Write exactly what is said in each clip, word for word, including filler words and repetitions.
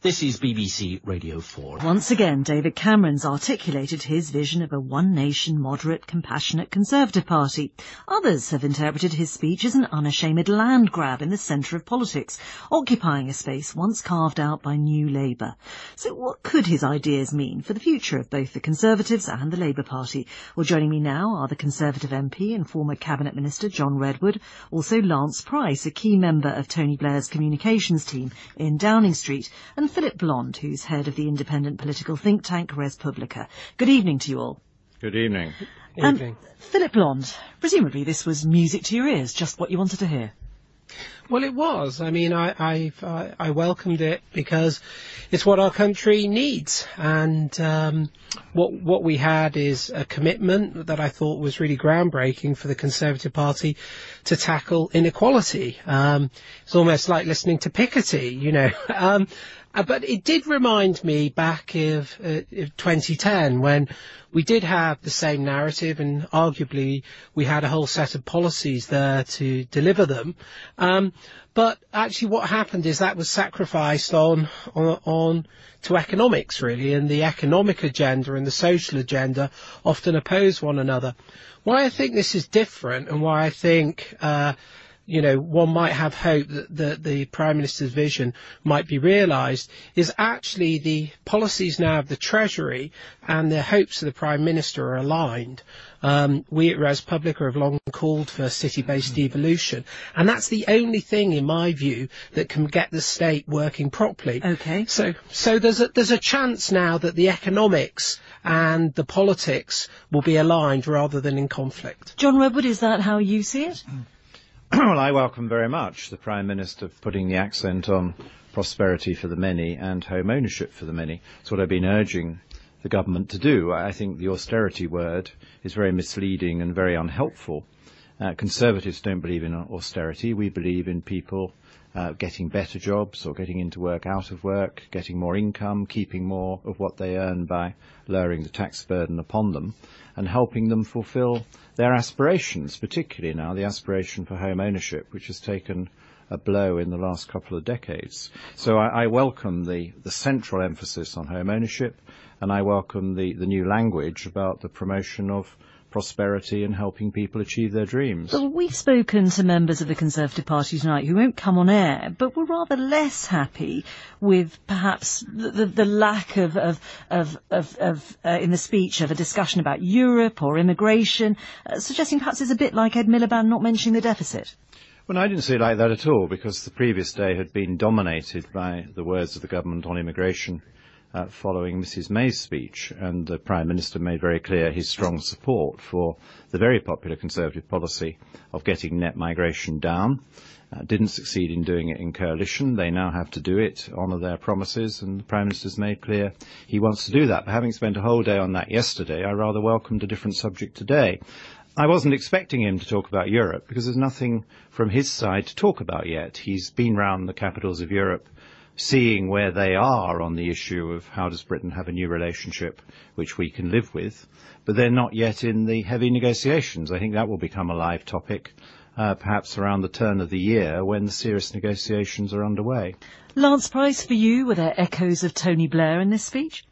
This is B B C Radio four. Once again, David Cameron's articulated his vision of a one-nation, moderate, compassionate Conservative Party. Others have interpreted his speech as an unashamed land grab in the centre of politics, occupying a space once carved out by New Labour. So what could his ideas mean for the future of both the Conservatives and the Labour Party? Well, joining me now are the Conservative M P and former Cabinet Minister John Redwood, also Lance Price, a key member of Tony Blair's communications team in Downing Street, and Philip Blond, who's head of the independent political think tank Res Publica. Good evening to you all. Good evening. Um, evening. Philip Blond, presumably this was music to your ears, just what you wanted to hear. Well, it was. I mean, I, I, I, I welcomed it because it's what our country needs. And um, what what we had is a commitment that I thought was really groundbreaking for the Conservative Party to tackle inequality. Um, it's almost like listening to Piketty, you know. um, Uh, but it did remind me back of, uh, of twenty ten when we did have the same narrative and arguably we had a whole set of policies there to deliver them. Um, but actually what happened is that was sacrificed on, on, on to economics really, and the economic agenda and the social agenda often oppose one another. Why I think this is different and why I think uh you know, one might have hope that the, the Prime Minister's vision might be realised, is actually the policies now of the Treasury and the hopes of the Prime Minister are aligned. Um, we at Res Publica have long called for city-based devolution, and that's the only thing, in my view, that can get the state working properly. Okay. So, so there's a, there's a chance now that the economics and the politics will be aligned rather than in conflict. John Redwood, is that how you see it? Well, I welcome very much the Prime Minister putting the accent on prosperity for the many and home ownership for the many. It's what I've been urging the government to do. I think the austerity word is very misleading and very unhelpful. Uh, Conservatives don't believe in austerity. We believe in people uh, getting better jobs or getting into work out of work, getting more income, keeping more of what they earn by lowering the tax burden upon them and helping them fulfil their aspirations, particularly now the aspiration for home ownership, which has taken a blow in the last couple of decades. So I, I welcome the, the central emphasis on home ownership, and I welcome the, the new language about the promotion of prosperity and helping people achieve their dreams. Well, we've spoken to members of the Conservative Party tonight who won't come on air, but were rather less happy with perhaps the, the, the lack of, of, of, of, of uh, in the speech, of a discussion about Europe or immigration, uh, suggesting perhaps it's a bit like Ed Miliband not mentioning the deficit. Well, I didn't see it like that at all, because the previous day had been dominated by the words of the government on immigration Uh, following Missus May's speech, and the Prime Minister made very clear his strong support for the very popular Conservative policy of getting net migration down. Uh, didn't succeed in doing it in coalition. They now have to do it, honour their promises, and the Prime Minister's made clear he wants to do that. But having spent a whole day on that yesterday, I rather welcomed a different subject today. I wasn't expecting him to talk about Europe, because there's nothing from his side to talk about yet. He's been round the capitals of Europe seeing where they are on the issue of how does Britain have a new relationship which we can live with, but they're not yet in the heavy negotiations. I think that will become a live topic, uh, perhaps around the turn of the year when the serious negotiations are underway. Lance Price, for you, were there echoes of Tony Blair in this speech?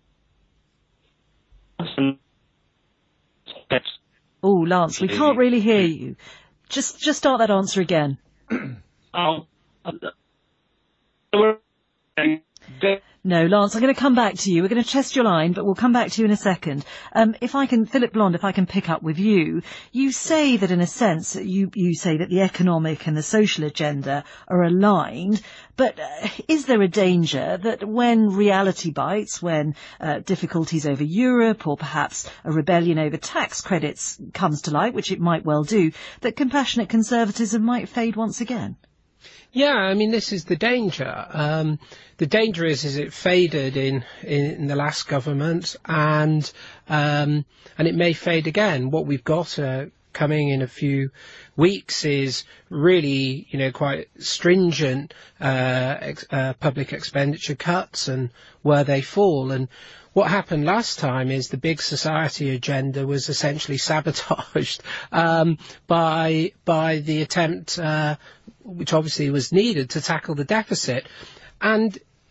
Oh, Lance, we can't really hear you. Just, just start that answer again. Oh. No, Lance, I'm going to come back to you. We're going to test your line, but we'll come back to you in a second. Um, if I can, Philip Blond, if I can pick up with you, you say that in a sense, you, you say that the economic and the social agenda are aligned, but uh, is there a danger that when reality bites, when uh, difficulties over Europe or perhaps a rebellion over tax credits comes to light, which it might well do, that compassionate conservatism might fade once again? Yeah, I mean, this is the danger. Um, the danger is, is it faded in, in, in the last government, and um, and it may fade again. What we've got uh, coming in a few weeks is really, you know, quite stringent uh, ex- uh, public expenditure cuts and where they fall. And what happened last time is the big society agenda was essentially sabotaged um, by by the attempt, uh, which obviously was needed, to tackle the deficit. And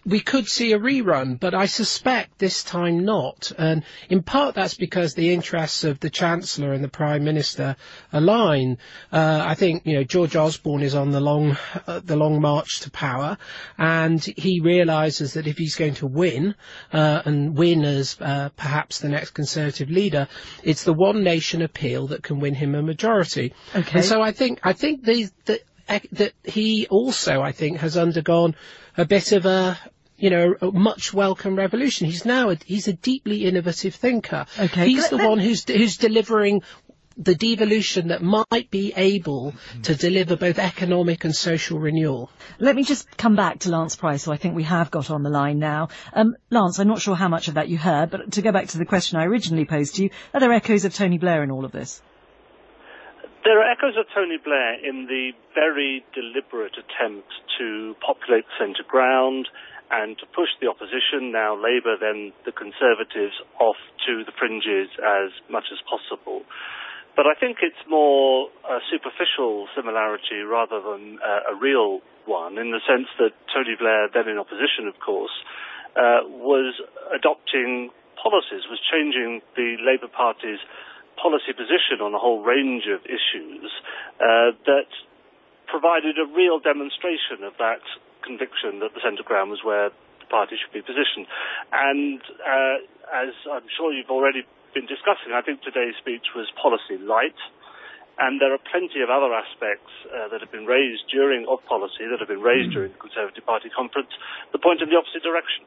we could see a rerun, but I suspect this time not. And in part that's because the interests of the Chancellor and the Prime Minister align. Uh, I think, you know, George Osborne is on the long, uh, the long march to power, and he realises that if he's going to win, uh, and win as uh, perhaps the next Conservative leader, it's the one nation appeal that can win him a majority. Okay. And so I think, I think the, the that he also, I think, has undergone a bit of a, you know, a much welcome revolution. He's now a, he's a deeply innovative thinker. Okay. He's Let, the let, one who's who's delivering the devolution that might be able to deliver both economic and social renewal. Let me just come back to Lance Price, who I think we have got on the line now. Um, Lance, I'm not sure how much of that you heard, but to go back to the question I originally posed to you, are there echoes of Tony Blair in all of this? There are echoes of Tony Blair in the very deliberate attempt to populate the centre ground and to push the opposition, now Labour, then the Conservatives, off to the fringes as much as possible. But I think it's more a superficial similarity rather than uh, a real one, in the sense that Tony Blair, then in opposition, of course, uh, was adopting policies, was changing the Labour Party's policy position on a whole range of issues uh, that provided a real demonstration of that conviction that the centre ground was where the party should be positioned. And uh, as I'm sure you've already been discussing, I think today's speech was policy light, and there are plenty of other aspects uh, that have been raised during of policy that have been raised during the Conservative Party conference that point in the opposite direction.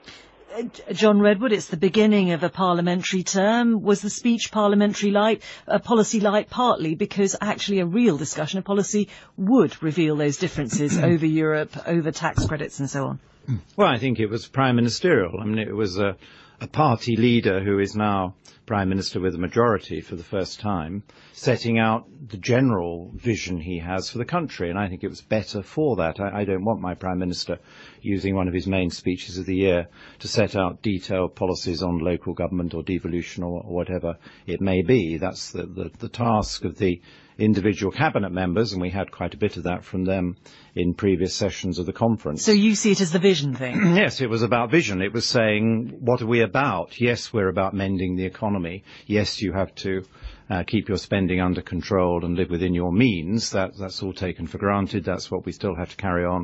John Redwood, it's the beginning of a parliamentary term. Was the speech parliamentary light, a policy light, partly because actually a real discussion of policy would reveal those differences over Europe, over tax credits and so on? Well, I think it was prime ministerial. I mean, it was a, a party leader who is now Prime Minister with a majority for the first time, setting out the general vision he has for the country. And I think it was better for that. I, I don't want my Prime Minister using one of his main speeches of the year to set out detailed policies on local government or devolution or, or whatever it may be. That's the, the, the task of the individual cabinet members, and we had quite a bit of that from them in previous sessions of the conference. So you see it as the vision thing? Yes, it was about vision. It was saying, what are we about? Yes, we're about mending the economy. Yes, you have to uh, keep your spending under control and live within your means. That, that's all taken for granted. That's what we still have to carry on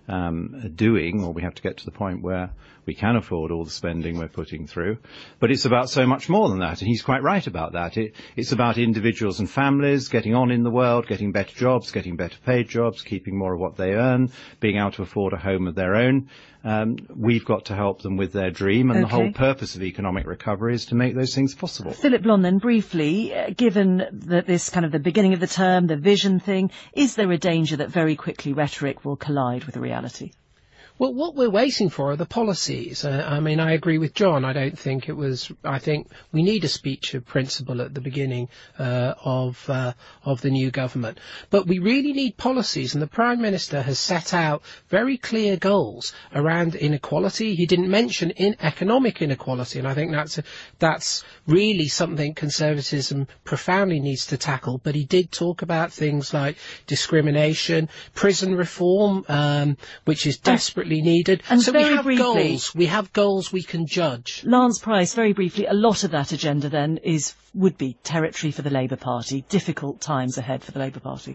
um, doing, or we have to get to the point where we can afford all the spending we're putting through. But it's about so much more than that, and he's quite right about that. It, it's about individuals and families getting on in the world, getting better jobs, getting better paid jobs, keeping more of what they earn, being able to afford a home of their own. Um, we've got to help them with their dream, and okay. The whole purpose of economic recovery is to make those things possible. Philip Blond, then briefly, uh, given that this kind of the beginning of the term, the vision thing, is there a danger that very quickly rhetoric will collide with reality? Well, what we're waiting for are the policies. Uh, I mean, I agree with John. I don't think it was. I think we need a speech of principle at the beginning uh, of uh, of the new government. But we really need policies, and the Prime Minister has set out very clear goals around inequality. He didn't mention in economic inequality, and I think that's a, that's really something conservatism profoundly needs to tackle. But he did talk about things like discrimination, prison reform, um, which is desperately needed. And so we have briefly, goals. We have goals we can judge. Lance Price, very briefly, a lot of that agenda then is would be territory for the Labour Party. Difficult times ahead for the Labour Party.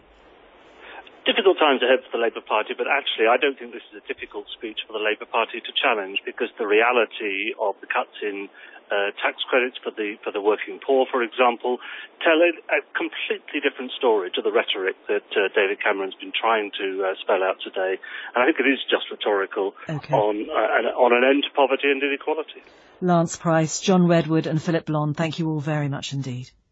Difficult times ahead for the Labour Party, but actually I don't think this is a difficult speech for the Labour Party to challenge, because the reality of the cuts in uh, tax credits for the for the working poor, for example, tell a, a completely different story to the rhetoric that uh, David Cameron's been trying to uh, spell out today. And I think it is just rhetorical okay. on uh, an, on an end to poverty and inequality. Lance Price, John Redwood and Philip Blond, thank you all very much indeed.